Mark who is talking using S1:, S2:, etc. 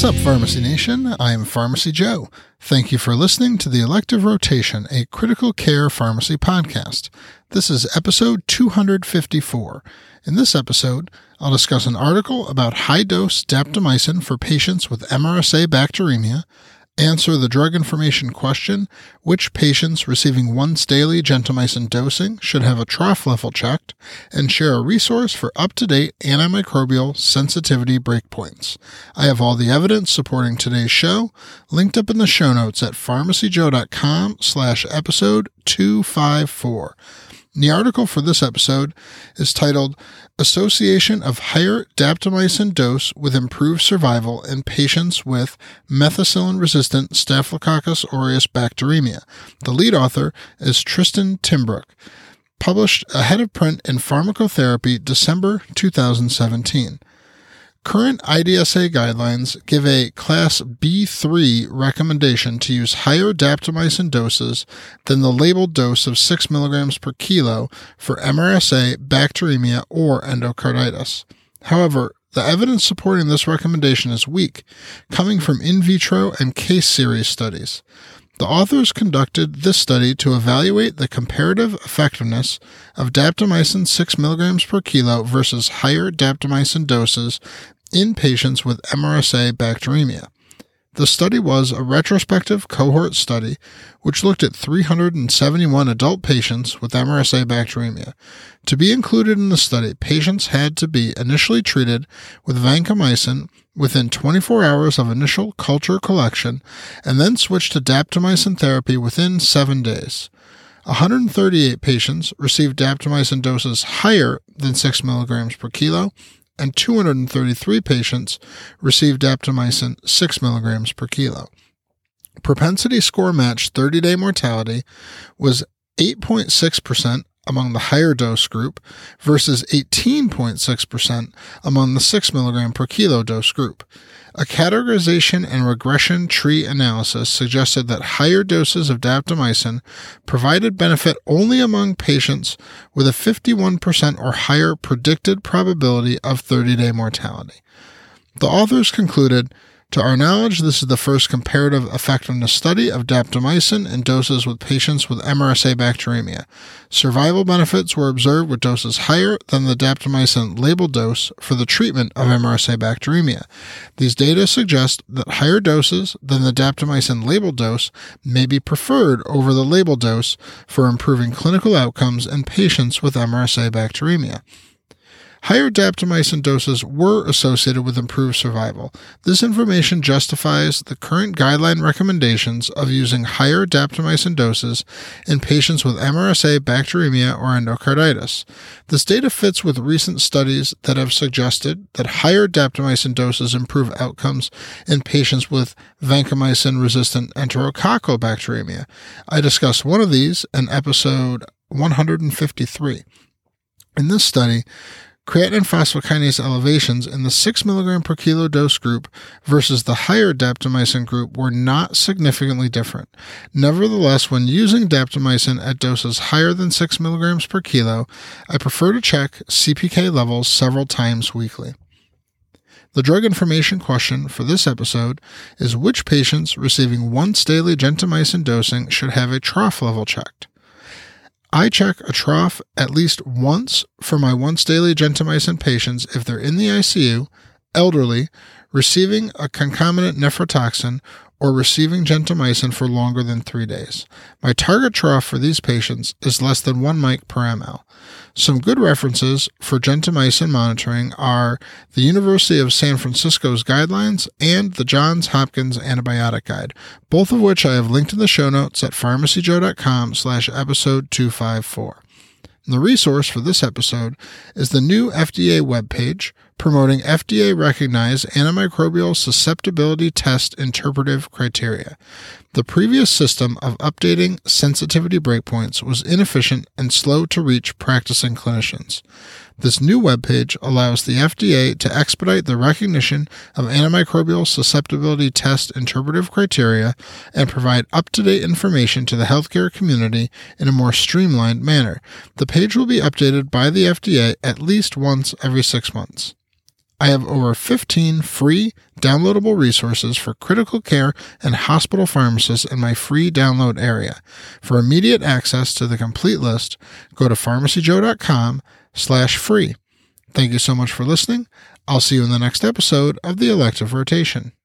S1: What's up, Pharmacy Nation? I'm Pharmacy Joe. Thank you for listening to the Elective Rotation, a critical care pharmacy podcast. This is episode 254. In this episode, I'll discuss an article about high-dose daptomycin for patients with MRSA bacteremia, answer the drug information question, which patients receiving once-daily gentamicin dosing should have a trough level checked, and share a resource for up-to-date antimicrobial sensitivity breakpoints. I have all the evidence supporting today's show linked up in the show notes at pharmacyjoe.com/episode 254. The article for this episode is titled Association of Higher Daptomycin Dose with Improved Survival in Patients with Methicillin-Resistant Staphylococcus aureus Bacteremia. The lead author is Tristan Timbrook, published ahead of print in Pharmacotherapy, December 2017. Current IDSA guidelines give a Class B3 recommendation to use higher daptomycin doses than the labeled dose of 6 mg per kilo for MRSA, bacteremia, or endocarditis. However, the evidence supporting this recommendation is weak, coming from in vitro and case series studies. The authors conducted this study to evaluate the comparative effectiveness of daptomycin 6 mg per kilo versus higher daptomycin doses in patients with MRSA bacteremia. The study was a retrospective cohort study which looked at 371 adult patients with MRSA bacteremia. To be included in the study, patients had to be initially treated with vancomycin within 24 hours of initial culture collection and then switched to daptomycin therapy within 7 days. 138 patients received daptomycin doses higher than 6 mg per kilo, and 233 patients received daptomycin 6 mg per kilo. Propensity score matched 30-day mortality was 8.6% among the higher dose group versus 18.6% among the 6 mg per kilo dose group. A categorization and regression tree analysis suggested that higher doses of daptomycin provided benefit only among patients with a 51% or higher predicted probability of 30-day mortality. The authors concluded, to our knowledge, this is the first comparative effectiveness study of daptomycin in doses with patients with MRSA bacteremia. Survival benefits were observed with doses higher than the daptomycin labeled dose for the treatment of MRSA bacteremia. These data suggest that higher doses than the daptomycin labeled dose may be preferred over the labeled dose for improving clinical outcomes in patients with MRSA bacteremia. Higher daptomycin doses were associated with improved survival. This information justifies the current guideline recommendations of using higher daptomycin doses in patients with MRSA, bacteremia, or endocarditis. This data fits with recent studies that have suggested that higher daptomycin doses improve outcomes in patients with vancomycin-resistant enterococcal bacteremia. I discussed one of these in episode 153. In this study, creatine phosphokinase elevations in the 6 mg per kilo dose group versus the higher daptomycin group were not significantly different. Nevertheless, when using daptomycin at doses higher than 6 mg per kilo, I prefer to check CPK levels several times weekly. The drug information question for this episode is which patients receiving once-daily gentamicin dosing should have a trough level checked. I check a trough at least once for my once-daily gentamicin patients if they're in the ICU, elderly, receiving a concomitant nephrotoxin, or receiving gentamicin for longer than 3 days. My target trough for these patients is less than 1 mic per ml. Some good references for gentamicin monitoring are the University of San Francisco's guidelines and the Johns Hopkins Antibiotic Guide, both of which I have linked in the show notes at pharmacyjoe.com/episode 254. The resource for this episode is the new FDA webpage promoting FDA-recognized antimicrobial susceptibility test interpretive criteria. The previous system of updating sensitivity breakpoints was inefficient and slow to reach practicing clinicians. This new webpage allows the FDA to expedite the recognition of antimicrobial susceptibility test interpretive criteria and provide up-to-date information to the healthcare community in a more streamlined manner. The page will be updated by the FDA at least once every 6 months. I have over 15 free downloadable resources for critical care and hospital pharmacists in my free download area. For immediate access to the complete list, go to pharmacyjoe.com/free. Thank you so much for listening. I'll see you in the next episode of the Elective Rotation.